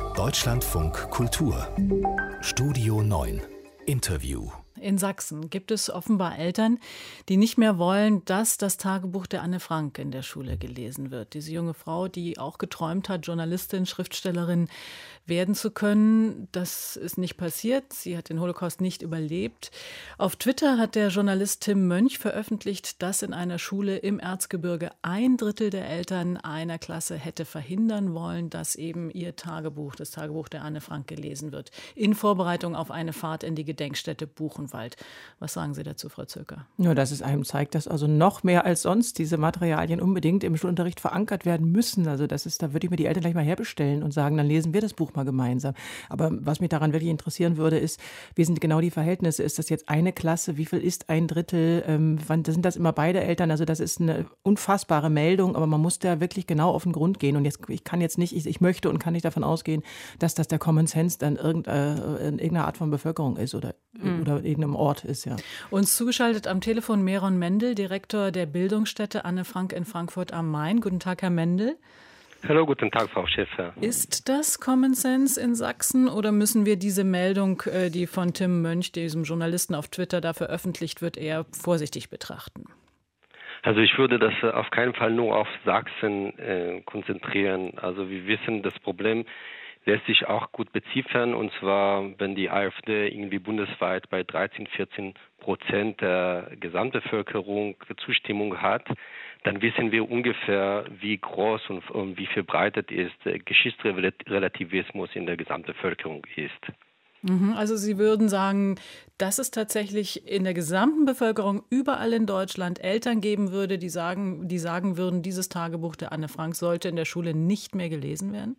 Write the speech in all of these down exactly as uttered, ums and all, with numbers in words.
Deutschlandfunk Kultur Studio neun Interview. In Sachsen gibt es offenbar Eltern, die nicht mehr wollen, dass das Tagebuch der Anne Frank in der Schule gelesen wird. Diese junge Frau, die auch geträumt hat, Journalistin, Schriftstellerin werden zu können, das ist nicht passiert. Sie hat den Holocaust nicht überlebt. Auf Twitter hat der Journalist Tim Mönch veröffentlicht, dass in einer Schule im Erzgebirge ein Drittel der Eltern einer Klasse hätte verhindern wollen, dass eben ihr Tagebuch, das Tagebuch der Anne Frank, gelesen wird. In Vorbereitung auf eine Fahrt in die Gedenkstätte Buchenwald. Was sagen Sie dazu, Frau Zöcker? Ja, dass es einem zeigt, dass also noch mehr als sonst diese Materialien unbedingt im Schulunterricht verankert werden müssen. Also das ist, da würde ich mir die Eltern gleich mal herbestellen und sagen, dann lesen wir das Buch mal gemeinsam. Aber was mich daran wirklich interessieren würde, ist, wie sind genau die Verhältnisse? Ist das jetzt eine Klasse? Wie viel ist ein Drittel? Ähm, wann sind das immer beide Eltern? Also das ist eine unfassbare Meldung, aber man muss da wirklich genau auf den Grund gehen. Und jetzt, ich kann jetzt nicht, ich, ich möchte und kann nicht davon ausgehen, dass das der Common Sense dann irgend, äh, in irgendeiner Art von Bevölkerung ist oder, mhm. oder irgendeinem Ort ist, ja. Uns zugeschaltet am Telefon Meron Mendel, Direktor der Bildungsstätte Anne Frank in Frankfurt am Main. Guten Tag, Herr Mendel. Hallo, guten Tag, Frau Schäfer. Ist das Common Sense in Sachsen oder müssen wir diese Meldung, die von Tim Mönch, diesem Journalisten auf Twitter da veröffentlicht wird, eher vorsichtig betrachten? Also ich würde das auf keinen Fall nur auf Sachsen äh, konzentrieren. Also wir wissen, das Problem lässt sich auch gut beziffern, und zwar, wenn die AfD irgendwie bundesweit bei dreizehn, vierzehn Prozent der Gesamtbevölkerung Zustimmung hat, dann wissen wir ungefähr, wie groß und, und wie verbreitet ist der Geschichtsrelativismus in der Gesamtbevölkerung ist. Also Sie würden sagen, dass es tatsächlich in der gesamten Bevölkerung überall in Deutschland Eltern geben würde, die sagen, die sagen würden, dieses Tagebuch der Anne Frank sollte in der Schule nicht mehr gelesen werden?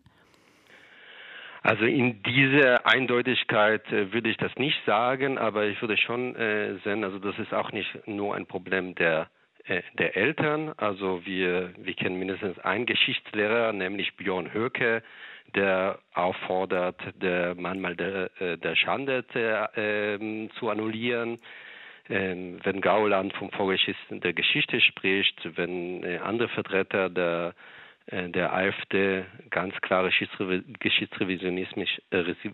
Also in dieser Eindeutigkeit äh, würde ich das nicht sagen, aber ich würde schon äh, sehen, also das ist auch nicht nur ein Problem der äh, der Eltern. Also wir wir kennen mindestens einen Geschichtslehrer, nämlich Björn Höcke, der auffordert, der Mahnmal der, der Schande äh, zu annullieren. Äh, wenn Gauland vom Vorgeschichte der Geschichte spricht, wenn äh, andere Vertreter der der AfD ganz klar geschichtsrevisionistisch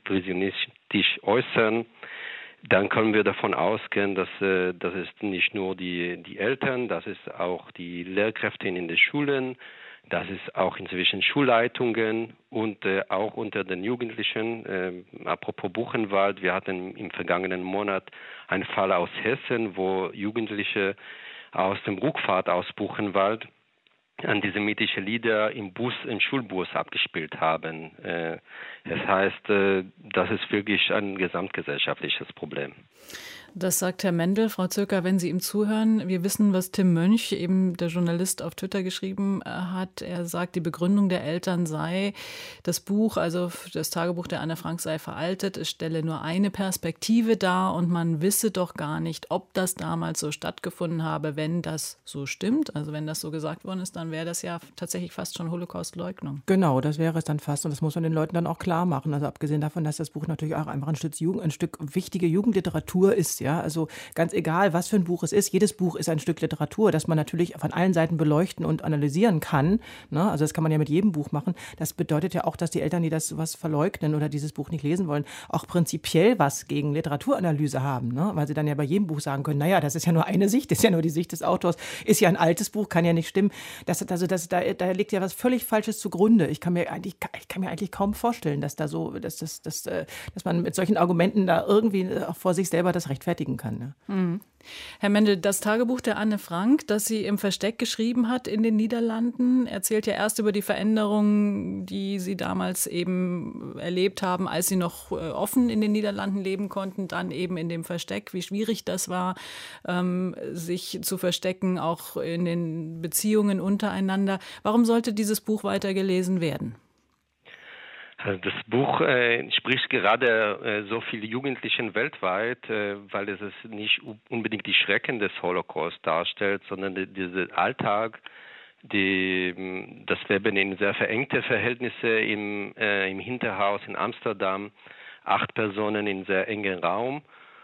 äh, äußern, dann können wir davon ausgehen, dass äh, das ist nicht nur die, die Eltern, das ist auch die Lehrkräfte in den Schulen, das ist auch inzwischen Schulleitungen und äh, auch unter den Jugendlichen. Äh, apropos Buchenwald, wir hatten im vergangenen Monat einen Fall aus Hessen, wo Jugendliche aus dem Rückfahrt aus Buchenwald antisemitische Lieder im Bus, im Schulbus abgespielt haben. Äh, das heißt, äh, das ist wirklich ein gesamtgesellschaftliches Problem. Das sagt Herr Mendel. Frau Zöcker, wenn Sie ihm zuhören, wir wissen, was Tim Mönch, eben der Journalist, auf Twitter geschrieben hat. Er sagt, die Begründung der Eltern sei, das Buch, also das Tagebuch der Anne Frank sei veraltet. Es stelle nur eine Perspektive dar und man wisse doch gar nicht, ob das damals so stattgefunden habe. Wenn das so stimmt, also wenn das so gesagt worden ist, dann wäre das ja tatsächlich fast schon Holocaustleugnung. Genau, das wäre es dann fast und das muss man den Leuten dann auch klar machen. Also abgesehen davon, dass das Buch natürlich auch einfach ein Stück, Jugend, ein Stück wichtige Jugendliteratur ist, ja. Also ganz egal, was für ein Buch es ist, jedes Buch ist ein Stück Literatur, das man natürlich von allen Seiten beleuchten und analysieren kann. Ne? Also das kann man ja mit jedem Buch machen. Das bedeutet ja auch, dass die Eltern, die das sowas verleugnen oder dieses Buch nicht lesen wollen, auch prinzipiell was gegen Literaturanalyse haben, ne? Weil sie dann ja bei jedem Buch sagen können, naja, das ist ja nur eine Sicht, das ist ja nur die Sicht des Autors, ist ja ein altes Buch, kann ja nicht stimmen. Das, also das, da, da liegt ja was völlig Falsches zugrunde. Ich kann mir eigentlich, ich kann mir eigentlich kaum vorstellen, dass da so, dass, dass, dass, dass man mit solchen Argumenten da irgendwie auch vor sich selber das rechtfertigen kann. Ne? Mhm. Herr Mendel, das Tagebuch der Anne Frank, das sie im Versteck geschrieben hat in den Niederlanden, erzählt ja erst über die Veränderungen, die sie damals eben erlebt haben, als sie noch offen in den Niederlanden leben konnten, dann eben in dem Versteck, wie schwierig das war, ähm, sich zu verstecken, auch in den Beziehungen untereinander. Warum sollte dieses Buch weiter gelesen werden? Also das Buch äh, spricht gerade äh, so viele Jugendlichen weltweit, äh, weil es nicht unbedingt die Schrecken des Holocaust darstellt, sondern die, dieser Alltag, die, das Leben in sehr verengte Verhältnisse im, äh, im Hinterhaus in Amsterdam, acht Personen in sehr engen Raum.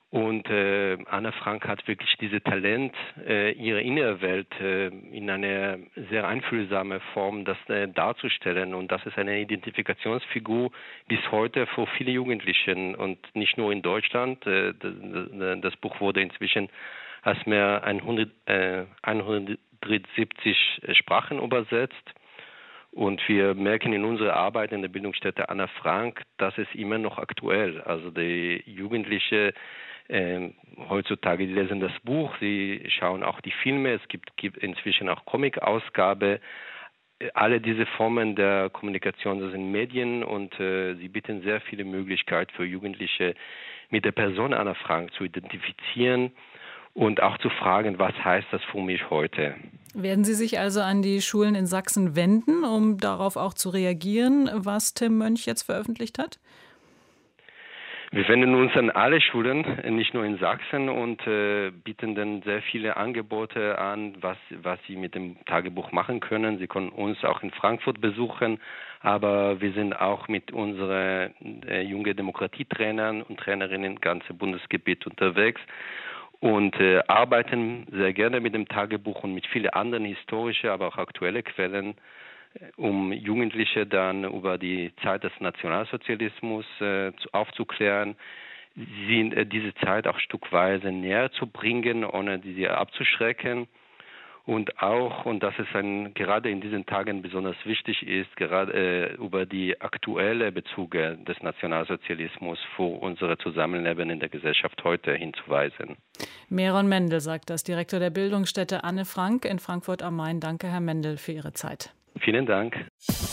Und äh, Anne Frank hat wirklich dieses Talent, äh, ihre innere Welt äh, in einer sehr einfühlsame Form das äh, darzustellen. Und das ist eine Identifikationsfigur bis heute für viele Jugendlichen und nicht nur in Deutschland. Äh, das, das Buch wurde inzwischen als mehr hundert, äh, hundertsiebzig Sprachen übersetzt. Und wir merken in unserer Arbeit in der Bildungsstätte Anne Frank, dass es immer noch aktuell. Also die Jugendliche äh, heutzutage, die lesen das Buch, sie schauen auch die Filme, es gibt, gibt inzwischen auch Comic-Ausgabe. Alle diese Formen der Kommunikation, das sind Medien und äh, sie bieten sehr viele Möglichkeiten für Jugendliche, mit der Person Anne Frank zu identifizieren und auch zu fragen, was heißt das für mich heute? Werden Sie sich also an die Schulen in Sachsen wenden, um darauf auch zu reagieren, was Tim Mönch jetzt veröffentlicht hat? Wir wenden uns an alle Schulen, nicht nur in Sachsen, und äh, bieten dann sehr viele Angebote an, was, was sie mit dem Tagebuch machen können. Sie können uns auch in Frankfurt besuchen, aber wir sind auch mit unseren äh, jungen Demokratietrainern und Trainerinnen im ganzen Bundesgebiet unterwegs und äh, arbeiten sehr gerne mit dem Tagebuch und mit vielen anderen historischen, aber auch aktuellen Quellen, um Jugendliche dann über die Zeit des Nationalsozialismus äh, aufzuklären, sie äh, diese Zeit auch stückweise näher zu bringen, ohne sie abzuschrecken. Und auch, und das ist ein, gerade in diesen Tagen besonders wichtig ist, gerade äh, über die aktuelle Bezüge des Nationalsozialismus für unsere Zusammenleben in der Gesellschaft heute hinzuweisen. Meron Mendel sagt das, Direktor der Bildungsstätte Anne Frank in Frankfurt am Main. Danke, Herr Mendel, für Ihre Zeit. Vielen Dank.